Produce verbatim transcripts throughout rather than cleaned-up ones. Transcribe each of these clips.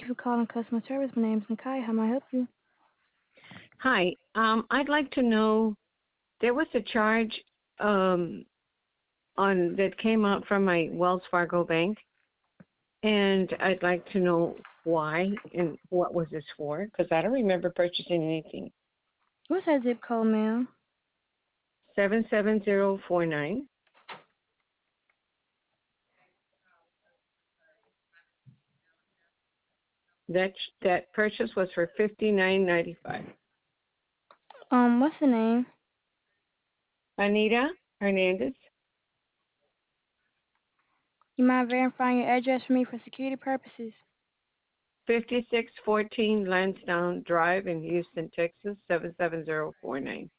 for calling customer service. My name is Nakai. How may I help you? Hi. Um, I'd like to know there was a charge um on that came out from my Wells Fargo bank, and I'd like to know why and what was this for, because I don't remember purchasing anything. What's that zip code, ma'am? Seven seven zero four nine. That that purchase was for fifty nine ninety five. Um, what's the name? Anita Hernandez, You mind verifying your address for me for security purposes? fifty six fourteen Lansdowne Drive in Houston, Texas, seven seven zero four nine.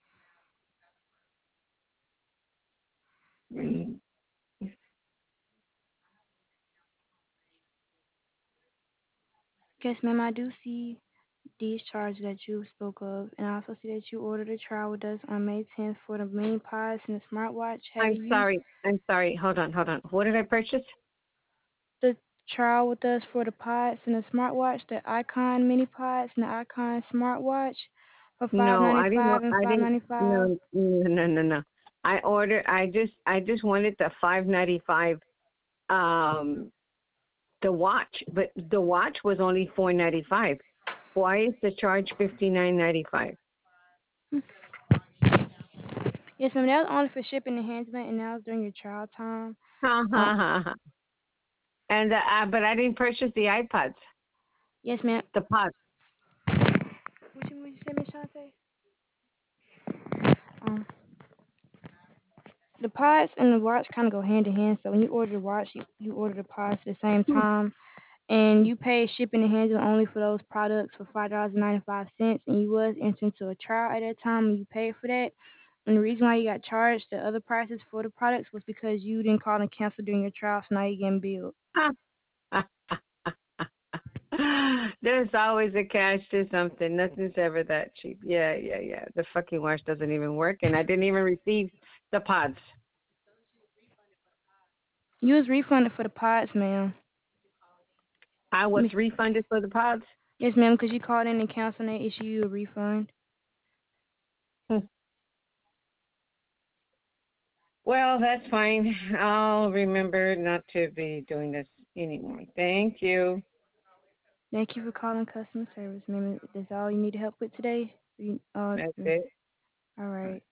Yes, ma'am. I do see these charges that you spoke of, and I also see that you ordered a trial with us on May tenth for the mini pods and the smartwatch. Have I'm you used sorry. I'm sorry. Hold on. Hold on. What did I purchase? the trial with us for the pods and the smartwatch, the Icon mini pods and the Icon smartwatch for five No, ninety I didn't five want. and I five didn't. ninety five? No, no, no, no, no. I ordered. I just. I just wanted the five ninety five. Um, the watch, but the watch was only four ninety five. Why is the charge fifty nine ninety five? Yes, ma'am. That was only for shipping enhancement, and that was during your trial time. Ha Um, ha ha ha. And uh, uh, but I didn't purchase the iPods, yes, ma'am. the pods. What you, what you say, Miss Shante? Um, the pods and the watch kind of go hand in hand. So when you order the watch, you, you order the pods at the same time, and you pay shipping and handling only for those products for five dollars and ninety five cents. And you was entered into a trial at that time, and you paid for that. And the reason why you got charged the other prices for the products was because you didn't call and cancel during your trial, so now you're getting billed. There's always a catch to something. Nothing's ever that cheap. Yeah, yeah, yeah. The fucking wash doesn't even work, and I didn't even receive the pods. You was refunded for the pods, ma'am. I was refunded for the pods. Yes, ma'am, because you called in and canceled and they issue you a refund. Hmm. Well, that's fine. I'll remember not to be doing this anymore. Thank you. Thank you for calling customer service, ma'am. That's all you need help with today? You, uh, That's it. all right.